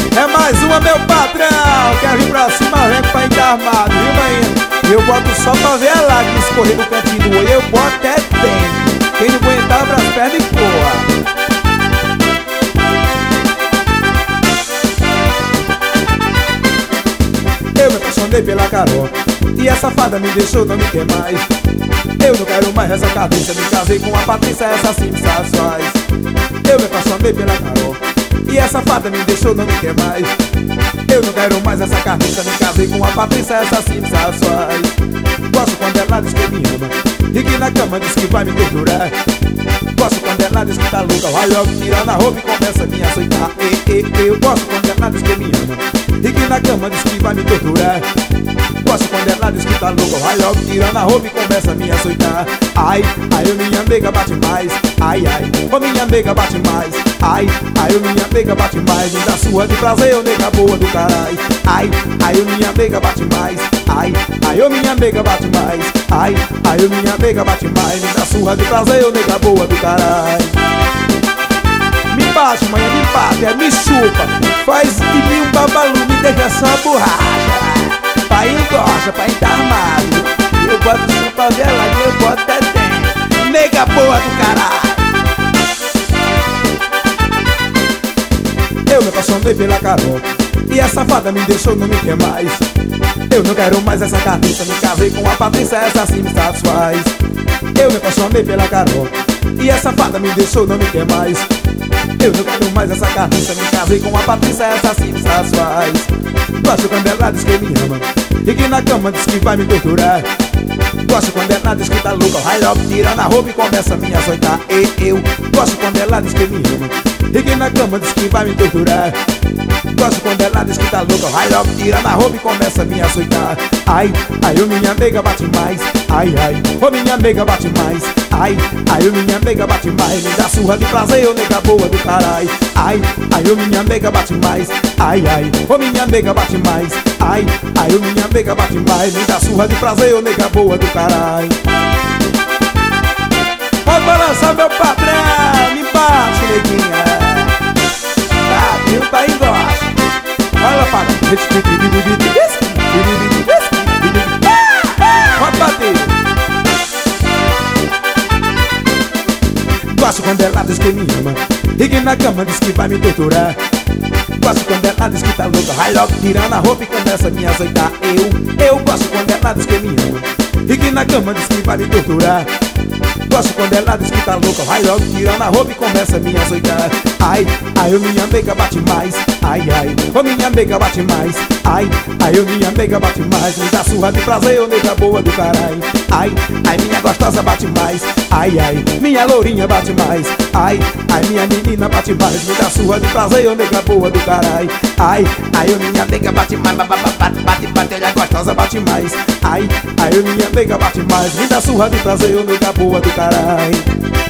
É mais uma, meu patrão. Quer vir pra cima, vem pra encarmado, viu, manhã? Eu boto só pra ver a lágrima escorrer no cantinho do olho. Eu boto é dentro. Quem não aguentar, abra as pernas e porra. Eu me apaixonei pela Carol e a safada me deixou, não me quer mais. Eu não quero mais essa cabeça, me casei com a Patrícia, essa sim me satisfaz. Eu me apaixonei pela Carol e a safada me deixou, não me quer mais. Eu não quero mais essa cabeça, me casei com a Patrícia, essa sim me satisfaz. Gosto quando ela diz que me ama e que na cama diz que vai me torturar. Gosto quando ela diz que tá louca, vai logo tirando a roupa e começa a me açoitar. Eu gosto quando ela diz que me ama e que na cama diz que vai me torturar. Gosto quando ela diz que tá louca, vai logo tirando a roupa e começa a me açoitar. Ai, ai, ô minha nega bate mais. Ai, ai, ô minha nega bate mais. Ai, ai, ô minha nega bate mais. Me dá surra de prazer, ô nega boa do caralho. Ai, ai, ô minha nega bate mais. Ai, ai, ô minha nega bate mais. Ai, ai, ô minha nega bate mais. Me dá surra de prazer, ô nega boa do caralho. Me bate, manhã, me bate, me chupa. Faz de mim um babalu, me deixa só borracha. Pai gosta, pai tá armado. Eu boto chupa vela, eu boto até dentro. Nega boa do caralho. Eu me apaixonei pela Carol e a safada me deixou, não me quer mais. Eu não quero mais essa cabeça, me casei com a Patrícia, essa sim me satisfaz. Eu me apaixonei pela Carol e a safada me deixou, não me quer mais. Eu não quero mais essa cabeça, me casei com a Patrícia, essa sim me satisfaz. Gosto quando ela diz que me ama e que na cama diz que vai me torturar. Gosto quando ela diz que tá louca, vai logo tirando a roupa e começa a me açoitar. Eu gosto quando ela diz que me ama e que na cama diz que vai me torturar. Gosto quando ela diz que tá louca, vai logo tirando a roupa e começa a me açoitar. Ai, ai, ô minha nega bate mais. Ai, ai, ô minha nega bate mais. Ai, ai, ô minha nega bate mais. Me dá surra de prazer, ô nega boa do caralho. Ai, ai, ô minha nega bate mais. Ai, ai, ô minha nega bate mais. Ai, ai, ô minha nega bate mais. Me dá surra de prazer, ô nega boa do caralho. Pode balançar, meu patrão. Me bate, neguinha. Tá, viu? Tá aí gosta. Vai lá, para. Pode bater. Gosto quando ela diz que me ama e que na cama diz que vai me torturar. Gosto quando ela diz que tá louca, vai logo tirando a roupa e começa a me açoitar. Eu gosto quando ela diz que me ama e que na cama diz que vai me torturar. Gosto quando ela diz que tá louca, vai logo tirando a roupa e começa a me açoitar. Ai, ai, ô minha nega bate mais. Ai, ai, ô minha nega bate mais. Ai, ai, ô minha nega bate mais. Me dá surra de prazer, ô nega boa do caralho. Ai, ai, minha gostosa bate mais. Ai, ai, minha lourinha bate mais. Ai, ai, minha menina bate mais. Me dá surra de prazer, ô nega boa do caralho. Ai, ai, ô minha nega bate mais. Bate, olha, gostosa bate mais. Ai, ai, ô minha nega bate mais. Me dá surra de prazer, ô nega boa do caralho.